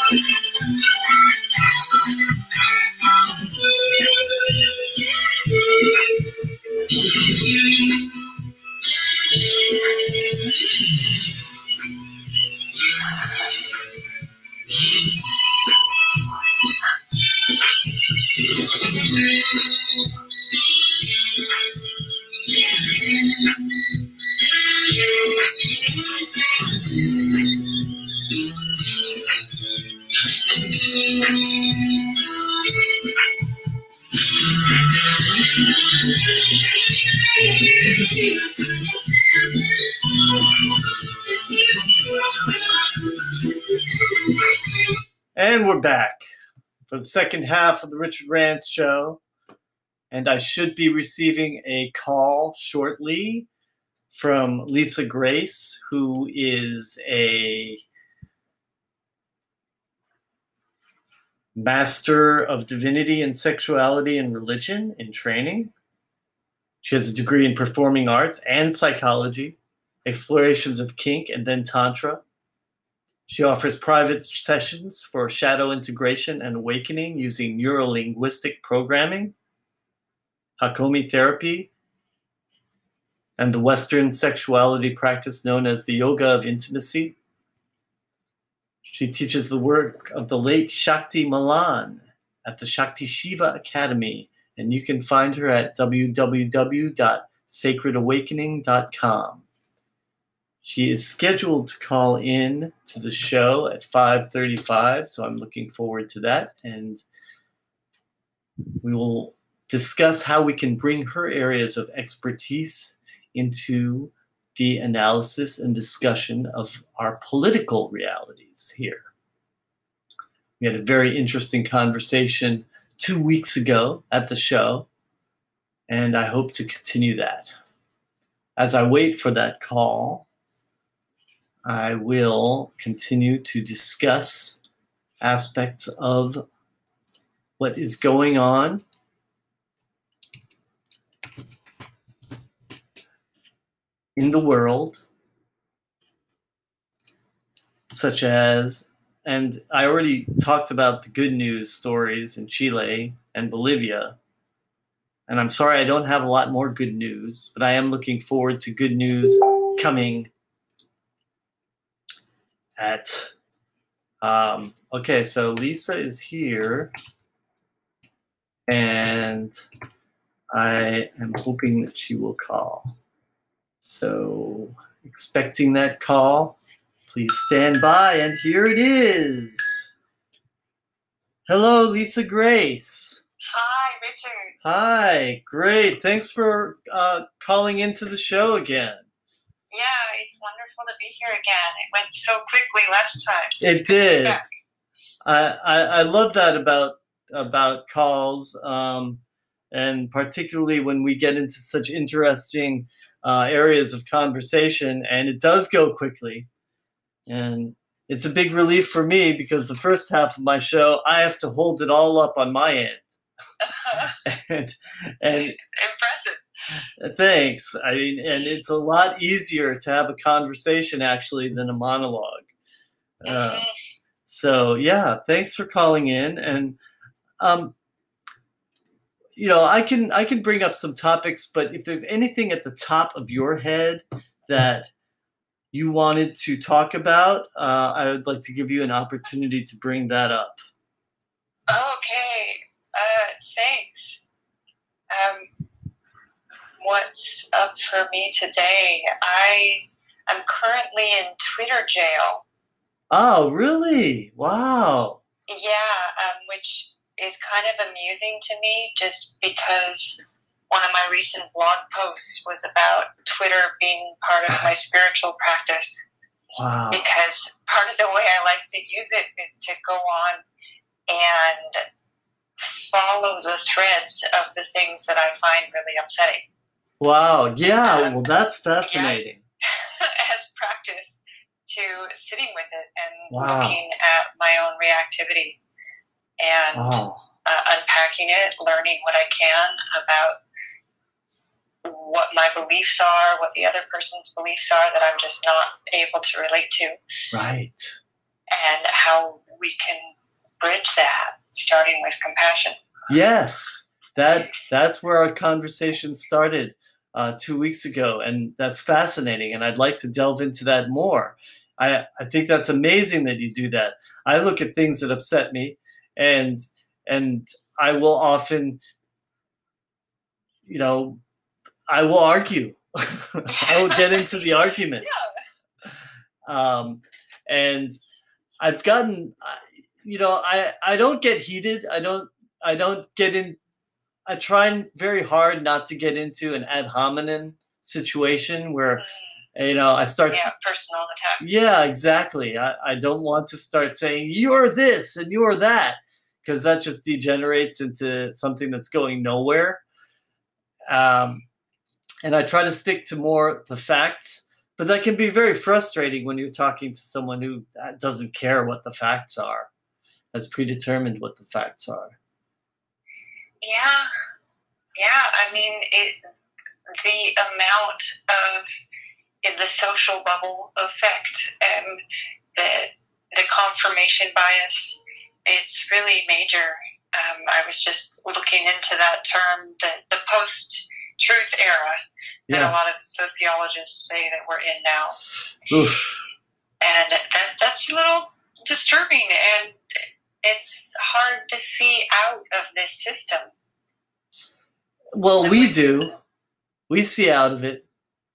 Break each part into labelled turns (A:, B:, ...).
A: And we're back for the second half of the Richard Rance Show. And I should be receiving a call shortly from Lisa Grace, who is a Master of Divinity in Sexuality and Religion in training. She has a degree in Performing Arts and Psychology, explorations of kink, and then Tantra. She offers private sessions for shadow integration and awakening using neuro-linguistic programming, Hakomi therapy, and the Western sexuality practice known as the Yoga of Intimacy. She teaches the work of the late Shakti Malan at the Shakti Shiva Academy, and you can find her at www.sacredawakening.com. She is scheduled to call in to the show at 5:35, so I'm looking forward to that. And we will discuss how we can bring her areas of expertise into the analysis and discussion of our political realities here. We had a very interesting conversation 2 weeks ago at the show, and I hope to continue that. As I wait for that call, I will continue to discuss aspects of what is going on in the world, such as, and I already talked about the good news stories in Chile and Bolivia, and I'm sorry I don't have a lot more good news, but I am looking forward to good news coming at, okay, so Lisa is here, and I am hoping that she will call. So, expecting that call, please stand by, and here it is. Hello, Lisa Grace.
B: Hi, Richard.
A: Hi, great. Thanks for calling into the show again.
B: Yeah, it's wonderful to be here again. It went so quickly last time.
A: It did. I love that about calls, and particularly when we get into such interesting areas of conversation, and it does go quickly. And it's a big relief for me because the first half of my show, I have to hold it all up on my end. and
B: Impressive.
A: Thanks. I mean, and it's a lot easier to have a conversation actually than a monologue. So yeah, thanks for calling in. And you know, I can bring up some topics, but if there's anything at the top of your head that you wanted to talk about, I would like to give you an opportunity to bring that up.
B: Okay. Thanks. What's up for me today? I am currently in Twitter jail.
A: Oh, really? Wow.
B: Yeah, which is kind of amusing to me just because one of my recent blog posts was about Twitter being part of my spiritual practice.
A: Wow.
B: Because part of the way I like to use it is to go on and follow the threads of the things that I find really upsetting.
A: Wow. Yeah. Well, that's fascinating.
B: Yeah, as practice to sitting with it and looking at my own reactivity and unpacking it, learning what I can about what my beliefs are, what the other person's beliefs are that I'm just not able to relate to.
A: Right.
B: and how we can bridge that, starting with compassion.
A: Yes, that's where our conversation started 2 weeks ago, and that's fascinating, and I'd like to delve into that more. I think that's amazing that you do that. I look at things that upset me, and I will often, I will argue. I will get into the argument. And I've gotten, I don't get heated. I don't get in. I try very hard not to get into an ad hominem situation where, I start.
B: Yeah, personal attacks.
A: Yeah, exactly. I don't want to start saying you're this and you're that, because that just degenerates into something that's going nowhere. And I try to stick to more the facts, but that can be very frustrating when you're talking to someone who doesn't care what the facts are, has predetermined what the facts are.
B: Yeah. I mean, the amount of the social bubble effect and the confirmation bias, it's really major. I was just looking into that term, the post-truth era that a lot of sociologists say that we're in now.
A: Oof.
B: And that's a little disturbing, and it's hard to see out of this system.
A: Well, we do. We see out of it.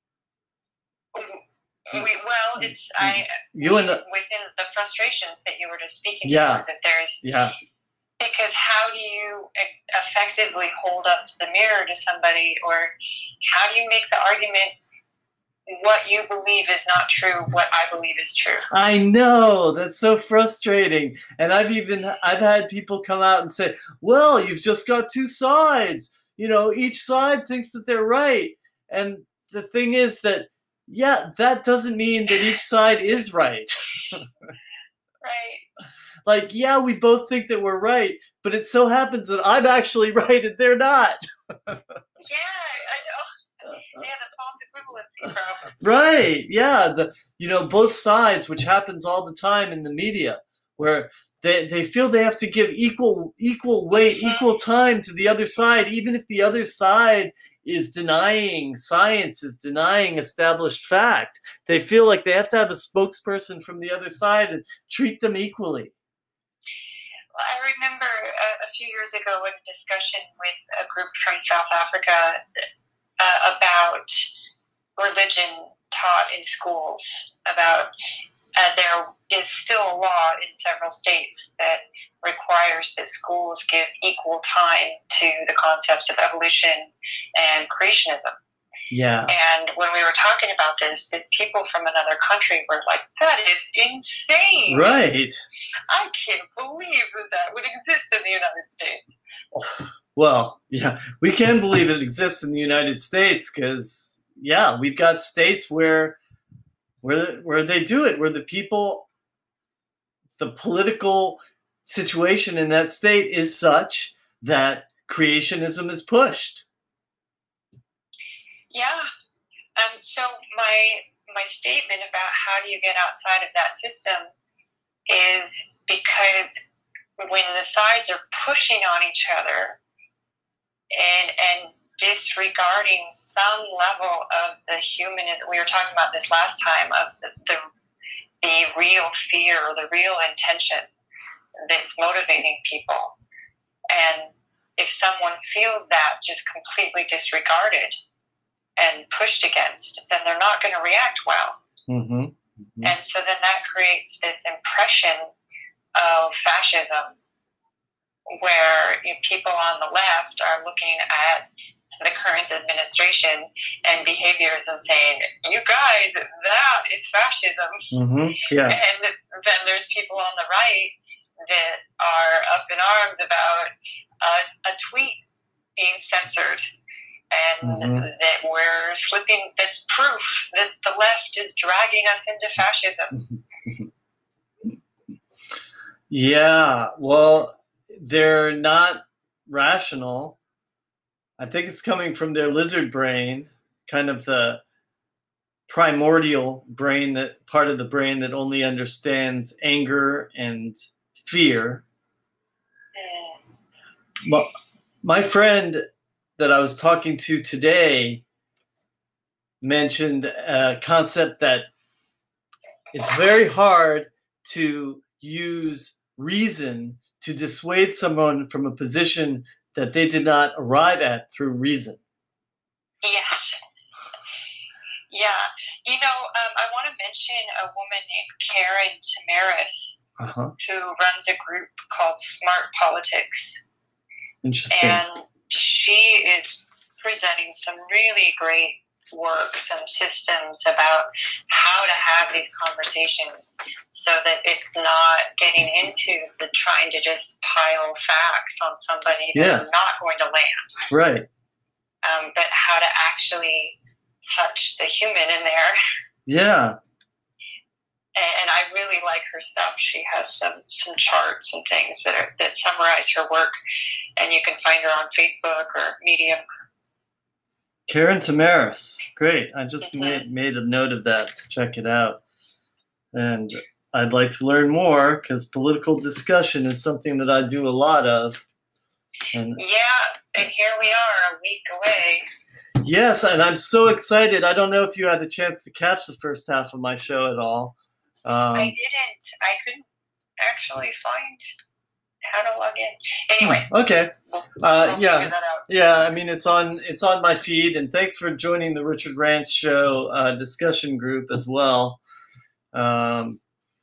B: It's within the frustrations that you were just speaking to, that there's because how do you effectively hold up the mirror to somebody, or how do you make the argument what you believe is not true, what I believe is true?
A: I know, that's so frustrating. And I've had people come out and say, well, you've just got two sides. Each side thinks that they're right. And the thing is that, that doesn't mean that each side is right.
B: Right.
A: Like, we both think that we're right, but it so happens that I'm actually right and they're not.
B: I know. Yeah, the false equivalency problem.
A: Right. Yeah. Both sides, which happens all the time in the media, where they feel they have to give equal weight, equal time to the other side, even if the other side is denying science, is denying established fact. They feel like they have to have a spokesperson from the other side and treat them equally.
B: Well, I remember a few years ago in a discussion with a group from South Africa about religion taught in schools, about there is still a law in several states that requires that schools give equal time to the concepts of evolution and creationism.
A: Yeah.
B: And when we were talking about this, these people from another country were like, that is insane.
A: Right.
B: I can't believe that would exist in the United States.
A: Oh, well, we can believe it exists in the United States because, we've got states where they do it, where the people, the political situation in that state is such that creationism is pushed.
B: Yeah. So my statement about how do you get outside of that system is because when the sides are pushing on each other and disregarding some level of the humanism, we were talking about this last time, of the real fear or the real intention that's motivating people. And if someone feels that just completely disregarded and pushed against, then they're not going to react well.
A: Mm-hmm. Mm-hmm.
B: And so then that creates this impression of fascism where people on the left are looking at the current administration and behaviors and saying, you guys, that is fascism.
A: Mm-hmm. Yeah.
B: And then there's people on the right that are up in arms about a tweet being censored, and that we're slipping, that's proof that the left is dragging us into fascism.
A: Yeah, well, they're not rational. I think it's coming from their lizard brain, kind of the primordial brain, that part of the brain that only understands anger and fear. My friend that I was talking to today mentioned a concept that it's very hard to use reason to dissuade someone from a position that they did not arrive at through reason.
B: Yes. Yeah. You know, I want to mention a woman named Karen Tamaris, who runs a group called Smart Politics.
A: Interesting.
B: And she is presenting some really great works and systems about how to have these conversations so that it's not getting into the trying to just pile facts on somebody that are not going to land.
A: Right.
B: But how to actually touch the human in there.
A: Yeah.
B: And I really like her stuff. She has some charts and things that summarize her work, and you can find her on Facebook or Medium.
A: Karen Tamaris. Great. I just made a note of that to check it out. And I'd like to learn more because political discussion is something that I do a lot of. And
B: here we are a week away.
A: Yes, and I'm so excited. I don't know if you had a chance to catch the first half of my show at all.
B: I didn't. I couldn't actually find how to log in. Anyway.
A: Okay.
B: We'll figure that out.
A: Yeah. I mean, it's on my feed, and thanks for joining the Richard Rantz Show discussion group as well. And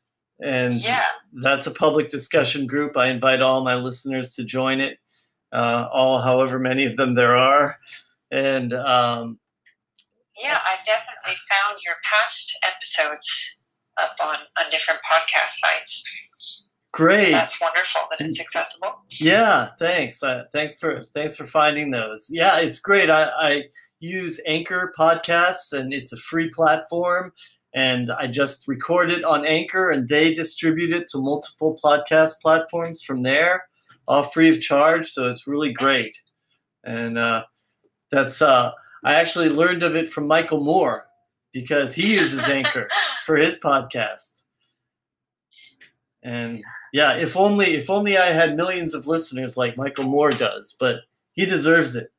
A: that's a public discussion group. I invite all my listeners to join it. However many of them there are. And
B: I've definitely found your past episodes up on different podcast sites.
A: Great.
B: So that's wonderful that it's accessible.
A: Yeah, thanks. Thanks for finding those. Yeah, it's great. I use Anchor Podcasts, and it's a free platform. And I just record it on Anchor, and they distribute it to multiple podcast platforms from there, all free of charge. So it's really great. And that's I actually learned of it from Michael Moore because he uses Anchor for his podcast. And yeah, if only I had millions of listeners like Michael Moore does, but he deserves it.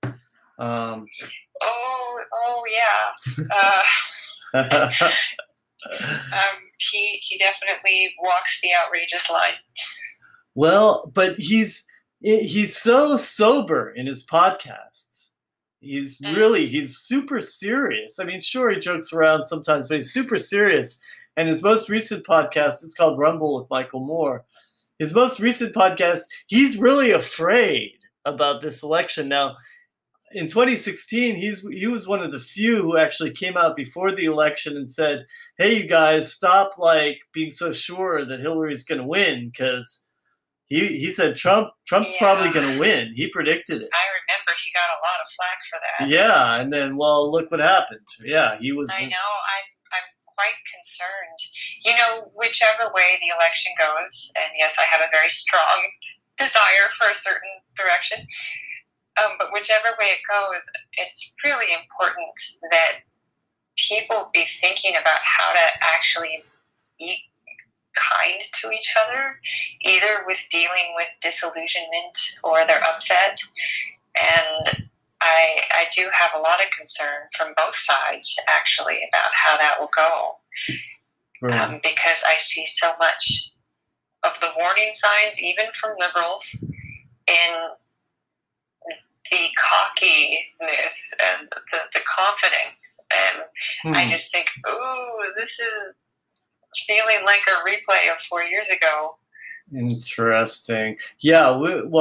B: He definitely walks the outrageous line.
A: Well, but he's so sober in his podcasts. He's super serious. I mean, sure, he jokes around sometimes, but he's super serious. And his most recent podcast is called Rumble with Michael Moore. His most recent podcast, he's really afraid about this election. Now, in 2016, he was one of the few who actually came out before the election and said, "Hey, you guys, stop being so sure that Hillary's going to win," because he said Trump's probably going to win. He predicted it.
B: I remember he got a lot of flack for that.
A: Yeah, and then look what happened. Yeah, he was.
B: I know. I'm quite concerned. You know, whichever way the election goes, and yes, I have a very strong desire for a certain direction. But whichever way it goes, it's really important that people be thinking about how to actually be kind to each other, either with dealing with disillusionment or their upset. And I do have a lot of concern from both sides, actually, about how that will go. Right. Because I see so much of the warning signs, even from liberals, in the cockiness and the confidence. And I just think, ooh, this is feeling like a replay of 4 years ago.
A: Interesting. Yeah,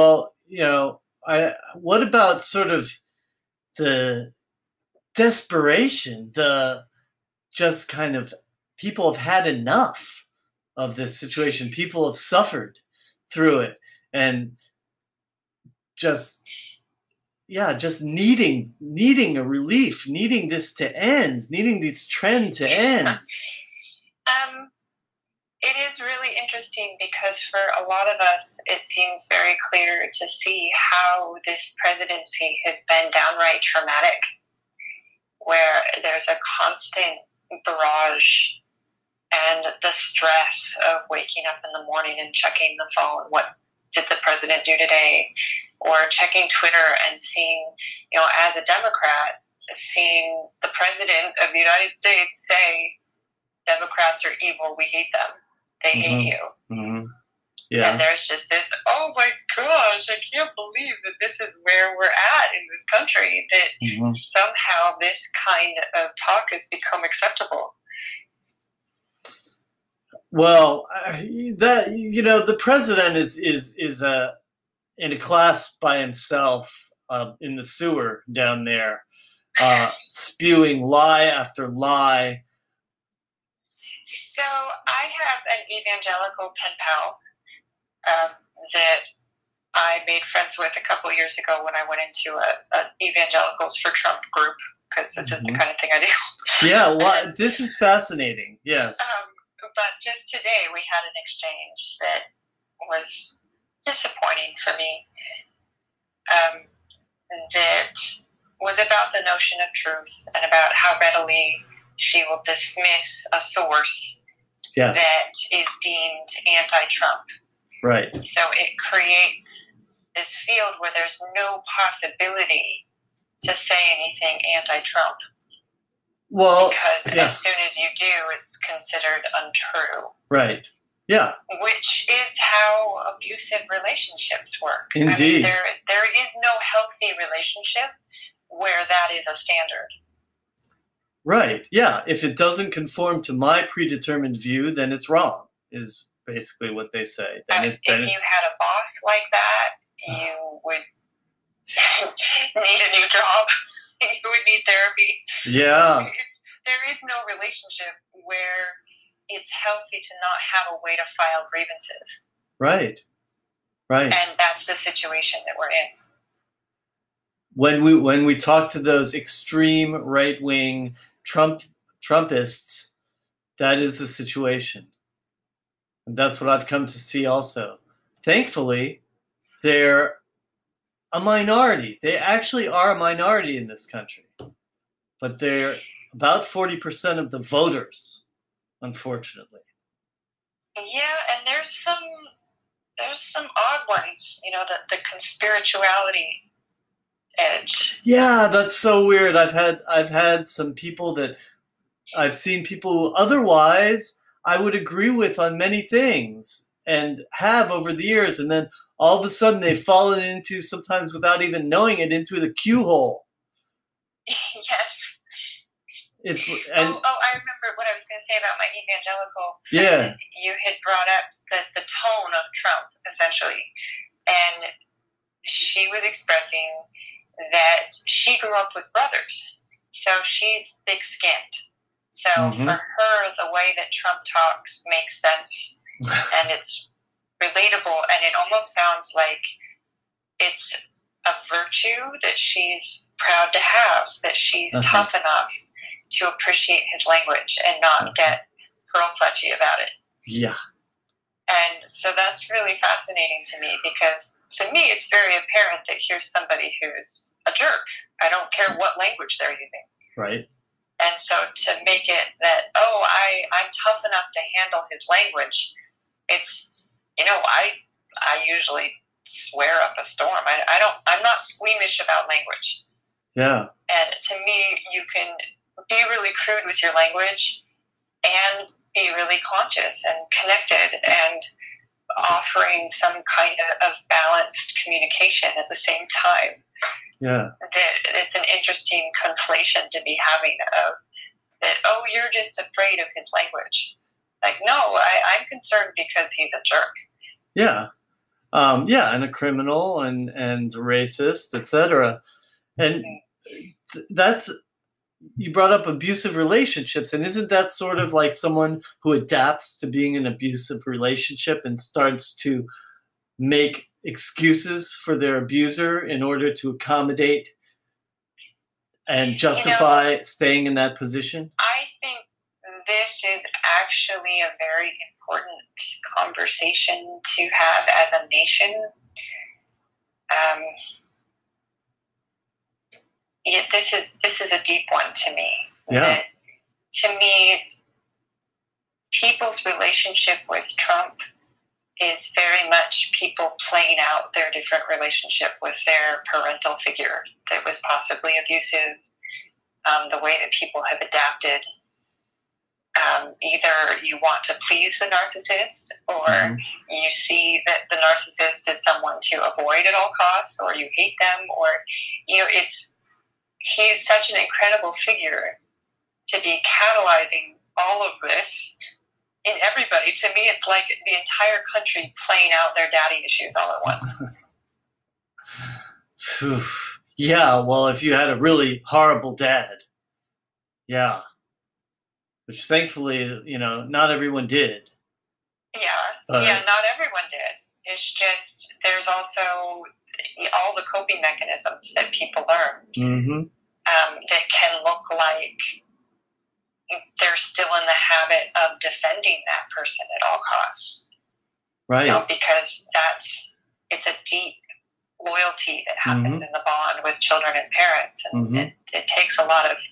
A: what about sort of the desperation, the just kind of people have had enough of this situation. People have suffered through it and just needing a relief, needing this to end, needing this trend to end.
B: It is really interesting because for a lot of us, it seems very clear to see how this presidency has been downright traumatic, where there's a constant barrage and the stress of waking up in the morning and checking the phone. What did the president do today? Or checking Twitter and seeing, as a Democrat, seeing the president of the United States say, Democrats are evil, we hate them, they hate you.
A: Mm-hmm. Yeah.
B: And there's just this, oh my gosh, I can't believe that this is where we're at in this country, that somehow this kind of talk has become acceptable.
A: Well, the president is in a class by himself in the sewer down there, spewing lie after lie.
B: So I have an evangelical pen pal that I made friends with a couple of years ago when I went into an Evangelicals for Trump group, because this is the kind of thing I do.
A: Yeah, this is fascinating. Yes.
B: But just today we had an exchange that was disappointing for me, that was about the notion of truth and about how readily she will dismiss a source that is deemed anti-Trump.
A: Right.
B: So it creates this field where there's no possibility to say anything anti-Trump.
A: Well,
B: because as soon as you do, it's considered untrue.
A: Right. Yeah.
B: Which is how abusive relationships work.
A: Indeed.
B: I mean, there is no healthy relationship where that is a standard.
A: Right. Yeah. If it doesn't conform to my predetermined view, then it's wrong, is basically what they say.
B: If you had a boss like that, you would need a new job. You would need therapy.
A: Yeah.
B: There is no relationship where it's healthy to not have a way to file grievances.
A: Right. Right.
B: And that's the situation that we're in.
A: When we talk to those extreme right-wing Trumpists, that is the situation. And that's what I've come to see also. Thankfully, they're a minority. They actually are a minority in this country. But they're about 40% of the voters, unfortunately.
B: Yeah, and there's some odd ones, the conspirituality edge.
A: Yeah, that's so weird. I've had some people that I've seen people who otherwise I would agree with on many things and have over the years, and then all of a sudden they've fallen into, sometimes without even knowing it, into the Q hole.
B: Yes.
A: I
B: remember what I was going to say about my evangelical.
A: Yeah.
B: You had brought up the tone of Trump, essentially. And she was expressing that she grew up with brothers. So she's thick-skinned. So for her, the way that Trump talks makes sense. And it's relatable. And it almost sounds like it's a virtue that she's proud to have, that she's tough enough to appreciate his language and not get pearl-clutchy about it.
A: Yeah.
B: And so that's really fascinating to me, because to me it's very apparent that here's somebody who's a jerk. I don't care what language they're using.
A: Right.
B: And so to make it that, I'm tough enough to handle his language, it's, I usually swear up a storm. I'm not squeamish about language.
A: Yeah.
B: And to me, you can be really crude with your language and be really conscious and connected and offering some kind of balanced communication at the same time.
A: Yeah.
B: It's an interesting conflation to be having of that, you're just afraid of his language. Like, no, I'm concerned because he's a jerk.
A: Yeah. And a criminal and a racist, etc. And that's, you brought up abusive relationships, and isn't that sort of like someone who adapts to being in an abusive relationship and starts to make excuses for their abuser in order to accommodate and justify staying in that position?
B: I think this is actually a very important conversation to have as a nation. This is a deep one to me.
A: Yeah.
B: to me, people's relationship with Trump is very much people playing out their different relationship with their parental figure that was possibly abusive, the way that people have adapted. Either you want to please the narcissist, or you see that the narcissist is someone to avoid at all costs, or you hate them, or, he is such an incredible figure to be catalyzing all of this in everybody. To me, it's like the entire country playing out their daddy issues all at
A: once. Yeah, well, if you had a really horrible dad, yeah. Which thankfully, not everyone did.
B: Yeah, not everyone did. It's just there's also all the coping mechanisms that people learn that can look like they're still in the habit of defending that person at all costs.
A: Right.
B: Because it's a deep loyalty that happens in the bond with children and parents. And it takes a lot of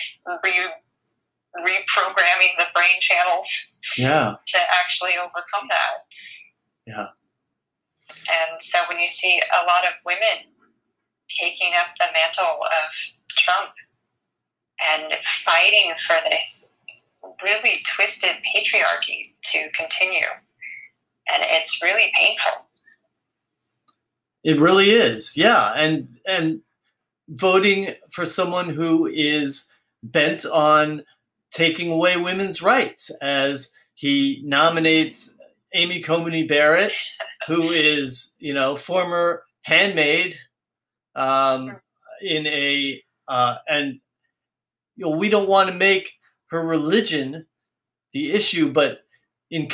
B: reprogramming the brain channels to actually overcome that.
A: Yeah.
B: And so when you see a lot of women taking up the mantle of Trump and fighting for this really twisted patriarchy to continue, and it's really painful.
A: It really is, yeah. And voting for someone who is bent on taking away women's rights, as he nominates Amy Coney Barrett, who is, former handmaid, in a and we don't want to make her religion the issue, but in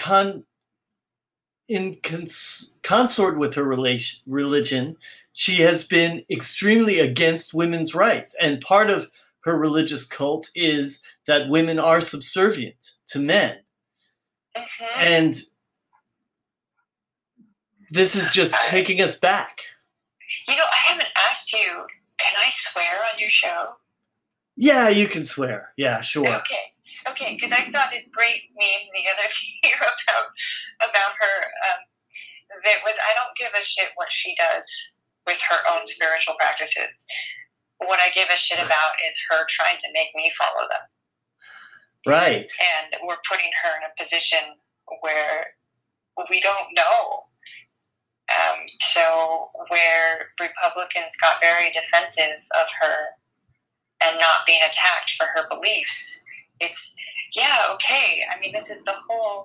A: consort with her religion, she has been extremely against women's rights. And part of her religious cult is that women are subservient to men. And this is just taking us back.
B: I haven't asked you, can I swear on your show?
A: Yeah, you can swear. Yeah, sure.
B: Okay, because I saw this great meme the other day about her that was, I don't give a shit what she does with her own spiritual practices. What I give a shit about is her trying to make me follow them.
A: Right.
B: And we're putting her in a position where we don't know. So where Republicans got very defensive of her and not being attacked for her beliefs, it's, okay. I mean, this is the whole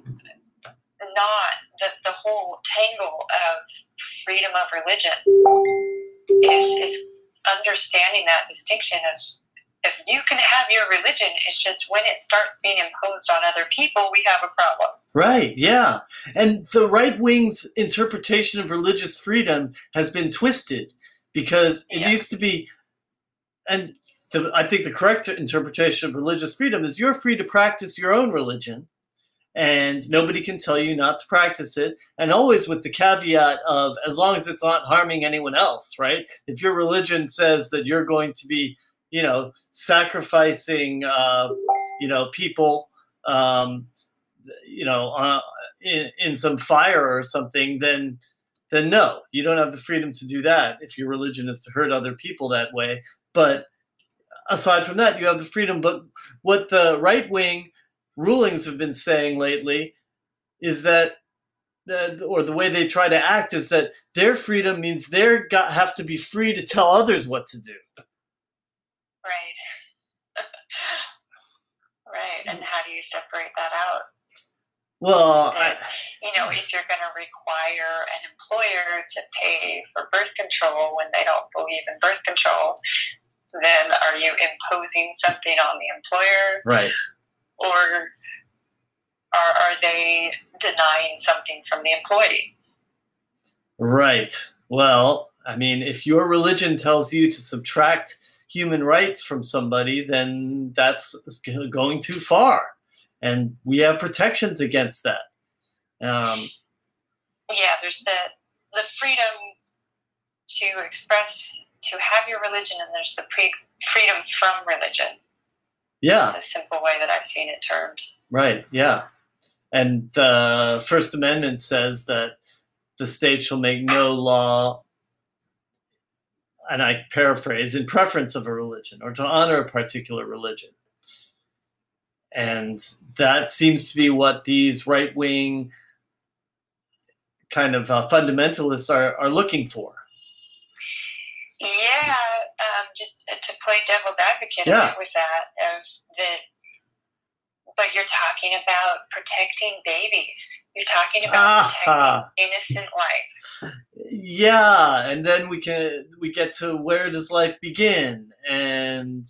B: the whole tangle of freedom of religion is understanding that distinction of, if you can have your religion, it's just when it starts being imposed on other people, we have a problem. Right,
A: yeah. And the right wing's interpretation of religious freedom has been twisted, because it used to be, and I think the correct interpretation of religious freedom is you're free to practice your own religion, and nobody can tell you not to practice it, and always with the caveat of, as long as it's not harming anyone else, right? If your religion says that you're going to be, sacrificing, people, in some fire or something, then no, you don't have the freedom to do that if your religion is to hurt other people that way. But aside from that, you have the freedom. But what the right-wing rulings have been saying lately is that, or the way they try to act is that their freedom means have to be free to tell others what to do.
B: Right. Right. And how do you separate that out?
A: Well,
B: if you're going to require an employer to pay for birth control when they don't believe in birth control, then are you imposing something on the employer?
A: Right.
B: Or are they denying something from the employee?
A: Right. Well, I mean, if your religion tells you to subtract human rights from somebody, then that's going too far. And we have protections against that.
B: There's the freedom to express, to have your religion, and there's the freedom from religion.
A: Yeah.
B: It's a simple way that I've seen it termed.
A: Right, yeah. And the First Amendment says that the state shall make no law, and I paraphrase, in preference of a religion or to honor a particular religion. And that seems to be what these right-wing kind of fundamentalists are looking for.
B: Yeah, just to play devil's advocate a bit with that, but you're talking about protecting babies. You're talking about protecting innocent life.
A: Yeah, and then we get to where does life begin, and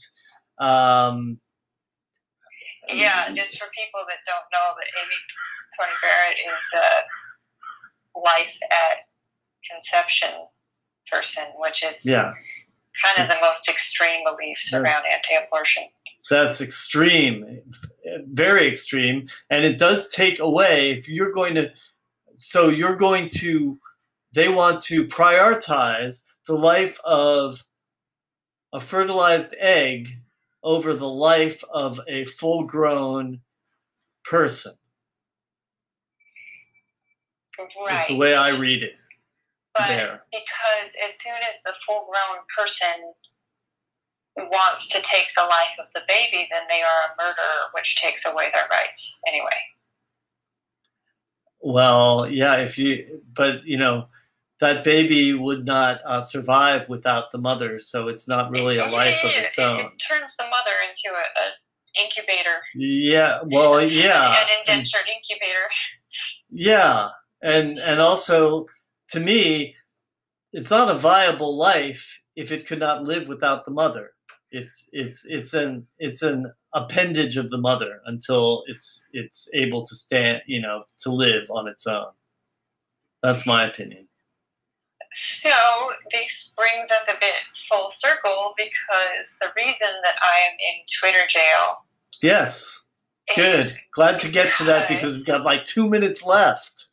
B: just for people that don't know, that Amy Coney Barrett is a life at conception person, which is kind of the most extreme beliefs around anti-abortion.
A: That's extreme, very extreme, and it does take away, if you're going to, they want to prioritize the life of a fertilized egg over the life of a full-grown person.
B: Right.
A: That's the way I read it.
B: But because as soon as the full-grown person wants to take the life of the baby, then they are a murderer, which takes away their rights anyway.
A: Well, yeah, but that baby would not survive without the mother, so it's not really a life of its own.
B: It turns the mother into an incubator.
A: Yeah, well, yeah.
B: An indentured incubator.
A: Yeah, and also, to me, it's not a viable life if it could not live without the mother. It's an appendage of the mother until it's able to stand, to live on its own. That's my opinion.
B: So this brings us a bit full circle, because the reason that I am in Twitter jail.
A: Yes. Good. Glad to get to that, because we've got like 2 minutes left.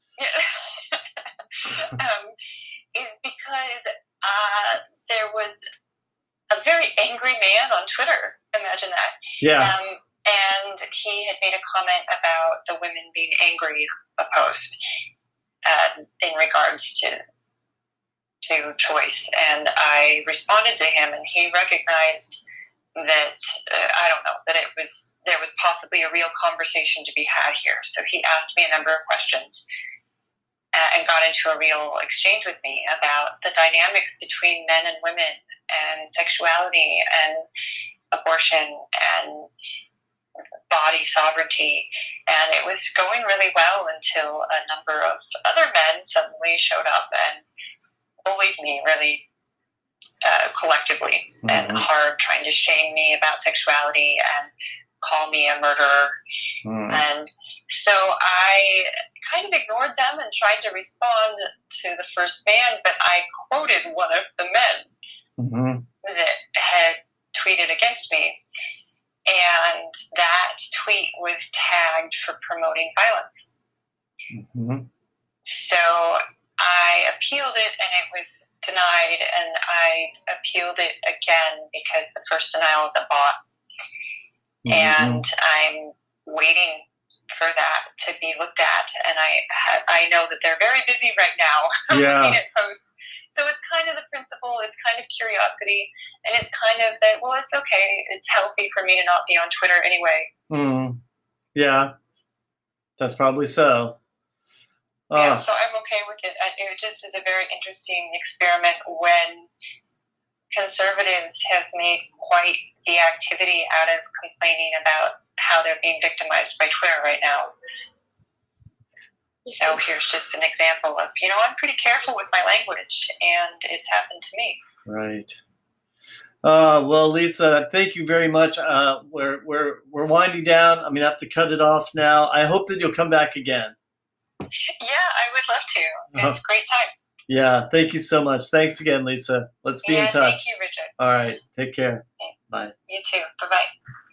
B: Is because there was a very angry man on Twitter. Imagine that.
A: Yeah.
B: And he had made a comment about the women being angry a post in regards to choice. And I responded to him, and he recognized that, there was possibly a real conversation to be had here. So he asked me a number of questions and got into a real exchange with me about the dynamics between men and women and sexuality and abortion and body sovereignty. And it was going really well until a number of other men suddenly showed up and bullied me really collectively and hard, trying to shame me about sexuality and call me a murderer. And so I kind of ignored them and tried to respond to the first man, but I quoted one of the men that had tweeted against me, and that tweet was tagged for promoting violence. So I appealed it, and it was denied, and I appealed it again because the first denial is a bot. And I'm waiting for that to be looked at, and I know that they're very busy right now looking at posts. So it's kind of the principle, it's kind of curiosity, and it's kind of that, well, it's okay, it's healthy for me to not be on Twitter anyway.
A: Yeah, that's probably so.
B: Yeah, so I'm okay with it. It just is a very interesting experiment when conservatives have made quite the activity out of complaining about how they're being victimized by Twitter right now. So here's just an example of, I'm pretty careful with my language, and it's happened to me.
A: Right. Well, Lisa, thank you very much. We're winding down. I'm gonna have to cut it off now. I hope that you'll come back again.
B: Yeah, I would love to. It's a great time.
A: Yeah, thank you so much. Thanks again, Lisa. Let's be in touch.
B: Thank you, Richard.
A: All right, take care.
B: Okay.
A: Bye.
B: You too. Bye-bye.